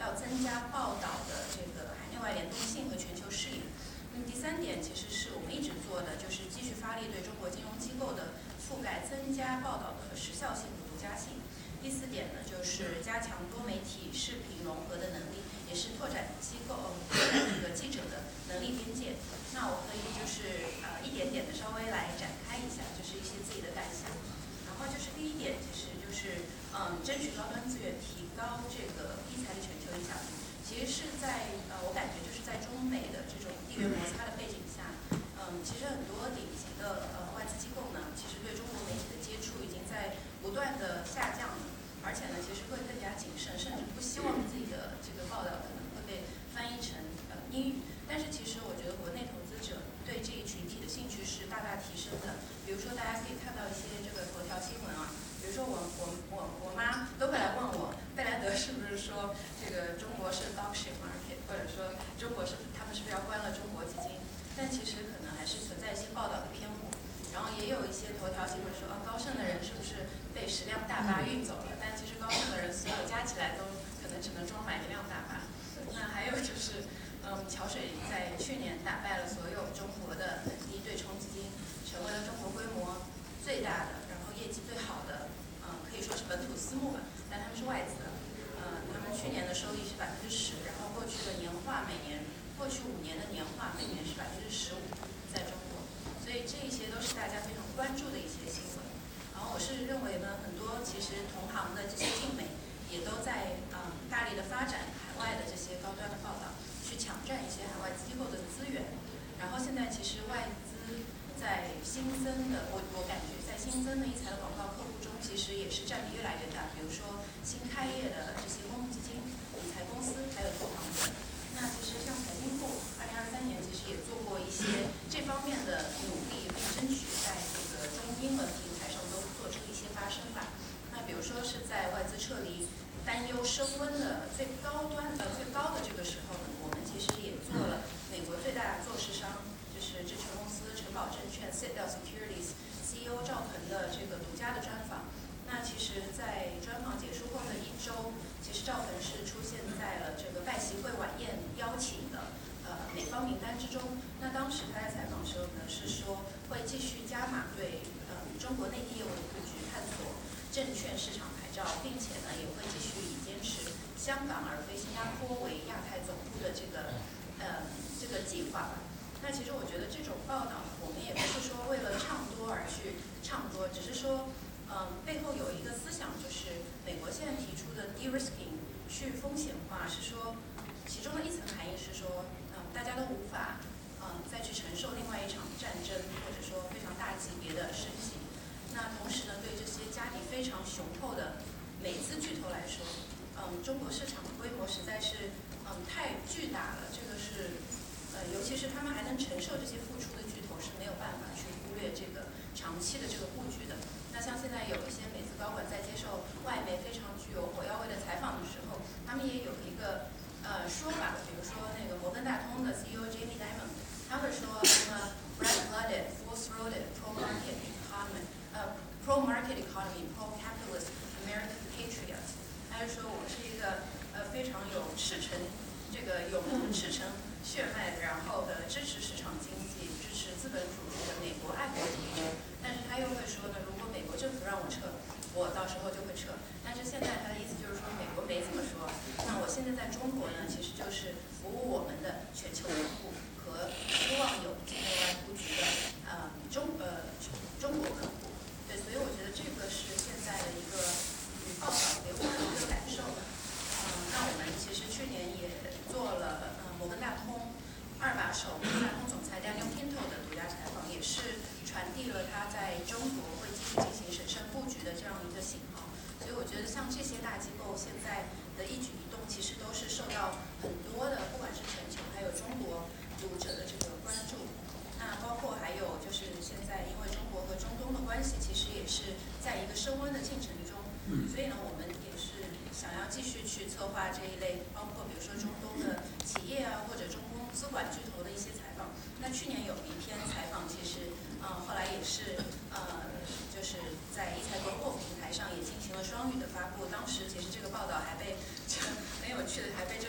要增加报道的这个海内外联动性和全球视野。那么第3点其实是我们一直做的，就是继续发力对中国金融机构的覆盖，增加报道的时效性和独家性。第4点呢，就是加强多媒体视频融合的能力，也是拓展这个记者的能力边界。那我可以就是一点点的稍微来展开一下，就是一些自己的感想。然后就是第1点，其实就是争取高端资源，提高这个一财的全球影响力。其实是在我感觉就是在中美的这种地缘摩擦的背景下，其实很多典型的外资机构呢，其实对中国媒体的接触已经在不断的下降了，而且呢，其实会更加谨慎，甚至不希望自己的这个报道可能会被翻译成英语。但是其实我觉得国内投资者对这一群体的兴趣是大大提升的。比如说大家可以看到一些这个头条新闻啊，比如说我妈都会来问我，贝莱德是不是说这个中国是 dogship market， 或者说中国他们是不是要关了中国基金？但其实可能还是存在一些报道的偏误。然后也有一些头条新闻说高盛的人是不是被10辆大巴运走了？但其实高盛的人所有加起来都可能只能装满1辆大巴。那还有就是桥水在去年打败了所有中国的本地对冲基金，成为了中国规模最大的，然后业绩最好的，可以说是本土私募吧，但他们是外资。他们去年的收益是10%，然后过去5年的年化每年是15%，在中国。所以这一些都是大家非常关注的一些新闻。然后我是认为呢，很多其实同行的这些竞美也都在大力的发展海外的这些高端的报道，去抢占一些海外机构的资源。然后现在其实外资在新增的，我感觉在新增的一财的广告客户中，其实也是占比越来越大。比如说新开业的这些公募基金、理财公司，还有投行等。那其实像财经部2023年其实也做过一些这方面的努力，并争取在这个中英文平台上都做出一些发声吧。那比如说是在外资撤离担忧升温的最高的这个时候呢，我们其实也做了美国最大做市商，就是证券公司承保证券 Citadel Securities CEO 赵腾的这个独家的专访。那其实，在专访结束后的1周，其实赵腾是出现在了这个拜习会晚宴邀请的美方名单之中。那当时他在采访的时候呢，是说会继续加码对中国内地业务的布局，探索证券市场牌照，并且呢也会继续以坚持香港而非新加坡为亚太总部的这个计划吧。那其实我觉得这种报道，我们也不是说为了唱多而去唱多，只是说背后有一个思想，就是美国现在提出的 de-risking 去风险化，是说其中的一层含义是说，大家都无法再去承受另外一场战争，或者说非常大级别的升级。那同时呢，对这些家底非常雄厚的美资巨头来说，中国市场的规模实在是太巨大了，这个是尤其是他们还能承受这些付出的巨头是没有办法去忽略这个长期的这个布局的。那像现在有一些美资高管在接受外媒非常具有火药味的采访的时候，他们也有一个说法，比如说那个摩根大通的 CEO Jamie Dimon， 他会说red-blooded, full-throated pro-market economy, pro-capitalist American patriot。他就说我是一个非常有赤诚血脉，然后支持市场经济、支持资本主义的美国爱国主义者。但是他又会说呢，如果美国政府让我撤，我到时候就会撤。但是现在他的意思就是说，美国没这么说。那我现在在中国呢，其实就是服务我们的全球客户和希望有境内外布局的中国客户。对，所以我觉得这个是现在的一个报道给我的一个感受吧。那我们其实去年也做了摩根大通2把手摩根大通总裁 Daniel Pinto 的独家采访，也是传递了他在中国会继续进行审慎布局的这样一个信号。所以我觉得像这些大机构现在的一举一动，其实都是受到很多的不管是全球还有中国读者的这个关注。那包括还有就是现在因为中国和中东的关系其实也是在一个升温的进程中，所以呢我们也是想要继续去策划这一类，包括比如说中东的企业啊，或者中东资管巨头的一些采访。那去年有一篇采访，其实后来也是就是在一财global平台上也进行了双语的发布。当时其实这个报道还被很有趣的还被这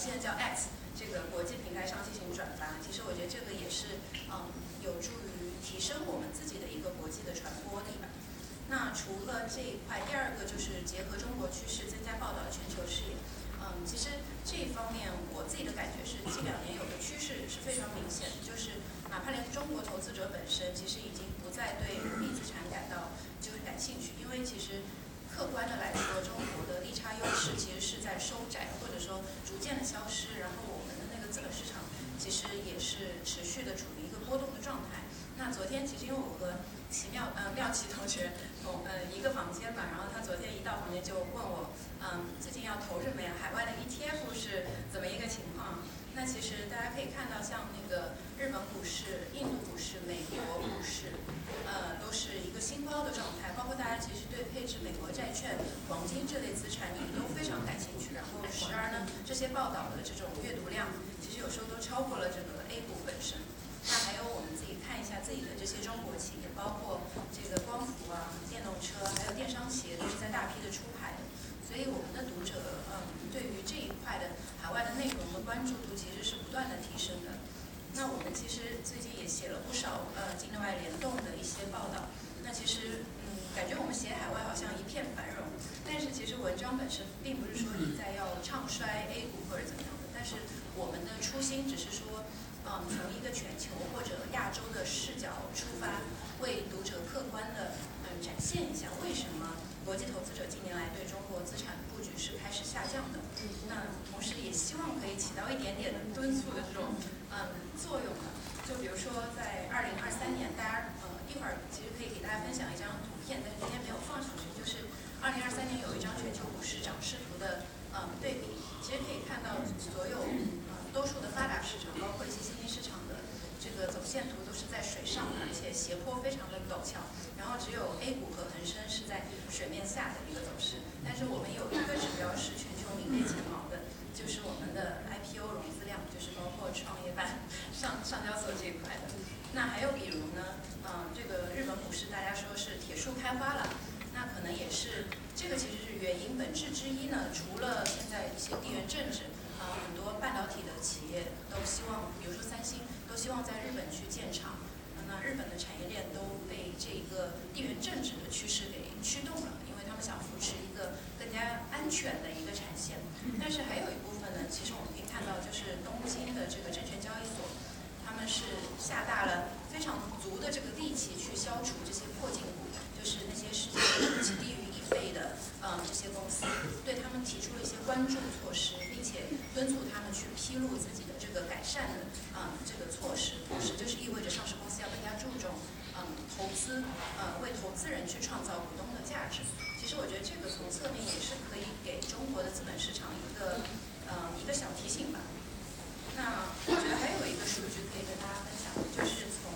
现在叫 X 这个国际平台上进行转发。其实我觉得这个也是有助于提升我们自己的一个国际的传播力吧。那除了这一块，第二个就是结合中国趋势，增加报道的全球视野。其实这一方面我自己的感觉是，近2年有个趋势是非常明显的，就是哪怕连中国投资者本身，其实已经不再对货币资产感兴趣，因为其实客观的来说，中国的利差优势其实是在收窄，或者说逐渐的消失，然后我们的那个资本市场其实也是持续的处于一个波动的状态。那昨天其实因为我和廖奇同学一个房间嘛，然后他昨天一到房间就问我，最近要投什么呀？海外的 ETF 是怎么一个情况？那其实大家可以看到，像那个日本股市、印度股市、美国股市，都是一个新高的状态。包括大家其实对配置美国债券、黄金这类资产也都非常感兴趣。然后时而呢，这些报道的这种阅读量，其实有时候都超过了这个 A 股本身。那还有我们自己看一下自己的这些中国企业，包括这个光伏啊、电动车，还有电商企业，都是在大批的出海的。所以我们的读者对于这一块的海外的内容的关注度其实是不断的提升的。那我们其实最近也写了不少境内外联动的一些报道。那其实感觉我们写海外好像一片繁荣，但是其实文章本身并不是说意在要唱衰 A 股或者怎么样的，但是我们的初心只是说从一个全球或者亚洲的视角出发，为读者客观的展现一下为什么国际投资者近年来对中国资产布局是开始下降的。那同时也希望可以起到一点点的敦促的这种作用吧。就比如说在2023年，大家一会儿其实可以给大家分享一张图片，但是今天没有放上去，就是2023年有一张全球股市涨势图的对比，其实可以看到所有多数的发达市场，包括一些新兴市场的这个走线图都是在水上的，而且斜坡非常的陡峭。然后只有 A 股和恒生是在水面下的一个走势。但是我们有一个指标是全球名列前茅的，就是我们的 IPO 融资量，就是包括创业板、上交所这一块的。那还有比如呢，这个日本股市大家说是铁树开花了，那可能也是这个其实是原因本质之一呢。除了现在一些地缘政治，很多半导体的企业都希望，比如说三星，都希望在日本去建厂。那日本的产业链都被这个地缘政治的趋势给驱动了，因为他们想扶持一个更加安全的一个产线。但是还有一部分呢，其实我们可以看到，就是东京的这个证券交易所，他们是下大了非常足的这个力气去消除这些破净股，就是那些市值只低于1倍的这些公司，对他们提出了一些关注措施，并且敦促他们去披露自己的这个改善的这个措施。同时，就是意味着上市公司要更加注重投资，为投资人去创造股东的价值。其实我觉得这个从侧面也是可以给中国的资本市场一个小提醒吧。那我觉得还有一个数据可以跟大家分享，就是从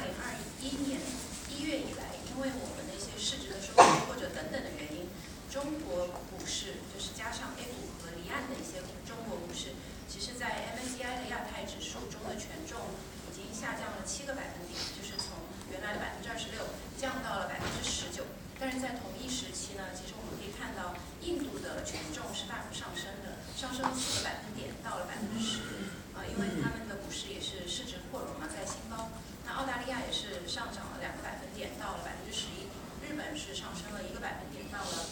2021年1月以来，因为我们的一些市值的收缩或者等等的原因，中国股市就是加上 A 股和离岸的一些中国股市，其实在 MSCI 的亚太指数中的权重已经下降了7个百分点，就是从原来的26%降到了19%。但是在同一时期呢，其实我们可以看到印度的权重是大幅上升的，上升了4个百分点到了10%。因为他们的股市也是市值扩容嘛，在新高。那澳大利亚也是上涨了2个百分点到了11%，日本是上升了1个百分点到了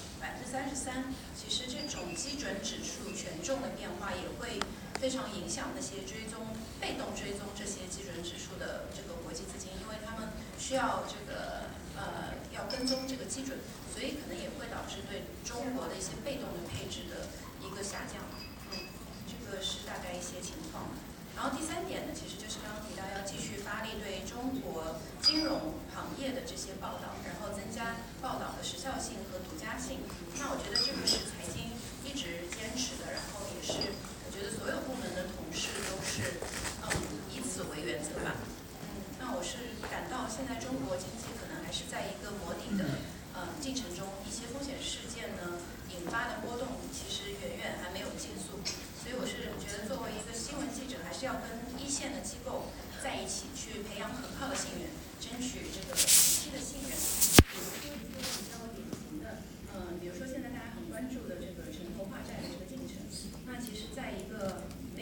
33%。其实这种基准指数权重的变化也会非常影响那些被动追踪这些基准指数的这个国际资金，因为他们需要这个要跟踪这个基准，所以可能也会导致对中国的一些被动的配置的一个下降。这个是大概一些情况。然后第3点呢，其实就是刚刚提到要继续发力对中国金融行业的这些报道，然后增加报道的时效性和独家性。那我觉得这个是财经一直坚持的，然后也是我觉得所有部门的同事都是以此为原则吧。那我是感到现在中国经济可能还是在一个磨底的进程中，一些风险事件呢引发的波动其实远远还没有尽速。所以我是觉得作为一个新闻记者，还是要跟一线的机构在一起去培养可靠的信源，争取这个长期的信任。比如说一个比较典型的，比如说现在大家很关注的这个城投化债的这个进程，那其实在一个没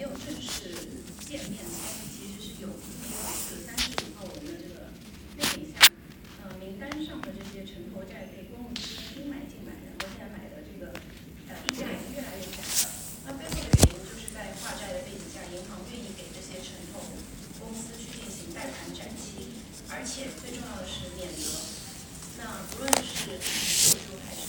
而且最重要的是免责。那不论是技术还是